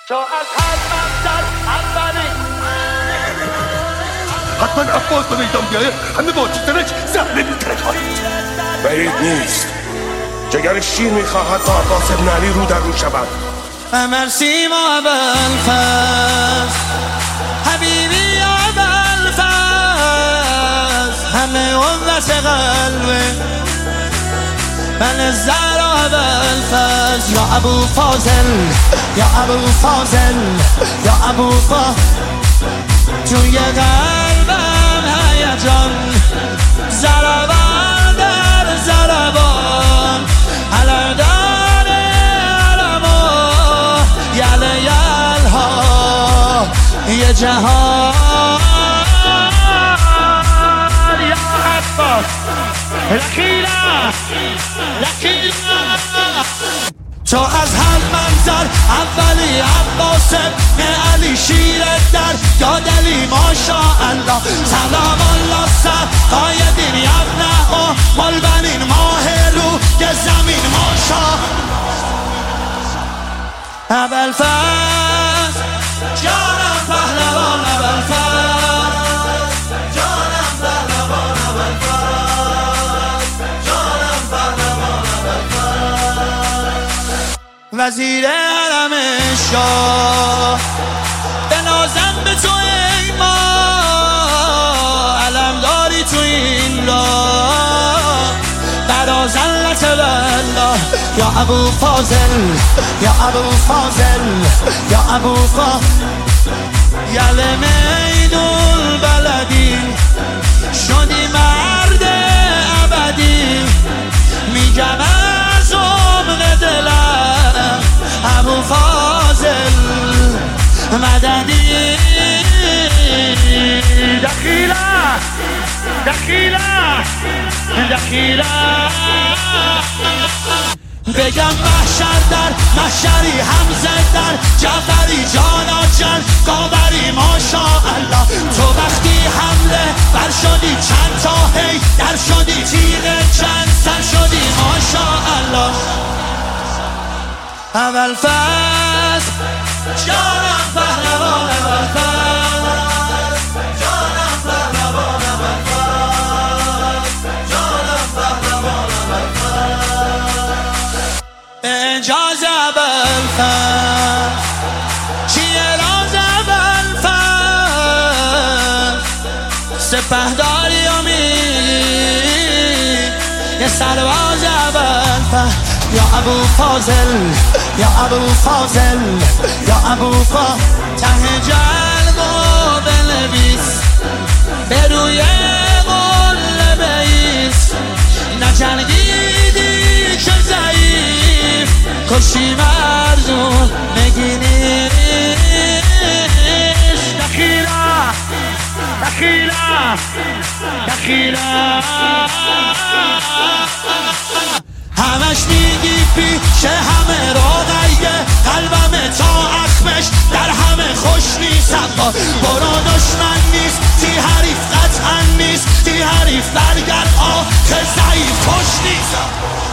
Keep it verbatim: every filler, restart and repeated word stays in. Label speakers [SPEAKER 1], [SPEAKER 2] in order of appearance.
[SPEAKER 1] چو از هر منزل اولی
[SPEAKER 2] حتما عباس به میدان بیایه همه با چیزنش زهره میترک هایید.
[SPEAKER 3] بعید نیست. جگر شیر میخواهد تا عباس ابن علی رو در رو شود.
[SPEAKER 4] مرسی ما ابوالفضل حبیبی ابوالفضل همه امت قلبه من زهرا ابوالفضل یا ابو فاضل یا ابو فاضل یا ابو فاضل توی قلبم هیجان ضربان در ضربان علردان علما یل یلها یه جهان
[SPEAKER 1] یا عباس لکیلا لکیلا
[SPEAKER 4] تو از هر منظر اولی عباس ابن علی شیر در یاد علی ماشاءالله سلام الله سقای دین یبنه و ملبنین ماه رو یه زمین ماشا ابوالفضل جانم پهلوان ابوالفضل جانم پهلوان ابوالفضل جانم پهلوان ابوالفضل وزیر حرم شاه بنازم به تو ای ما علم داری تو این راه برا زلت الله یا ابو فاضل یا ابو فاضل یا ابو فاضل یل میدون بلدی شدی مرد ابدی میگم از عمق دلم ابو فاضل مددی
[SPEAKER 1] دخیلا دخیلا دخیلا
[SPEAKER 4] بگم محشر در محشری حمزه در جعفری جانا جل قابری ماشاءالله تو وقتی حمله بر شدی چند تا هی در شدی تیغ چند سر شدی ماشاءالله ابوالفضل جانم پهلوان ابوالفضل جانم پهلوان ابوالفضل جانم پهلوان ابوالفضل اعجاز ابوالفضل چیه راز ابوالفضل سپهداری امید یه سرباز ابوالفضل یا ابو فاضل یا ابو فاضل یا ابو فاضل ته جلبو بنویس به روی قله بیس نجنگیدی که ضعیف کشی مرزون نگینیش
[SPEAKER 1] دخیلا دخیلا دخیلا
[SPEAKER 4] همش میگی پیش همه راقیه قلبم تا اخمش در همه خوش نیست اما برو دشمن نیست تی حریف قطعا نیست تی حریف برگرد آخه ضعیف خوش نیست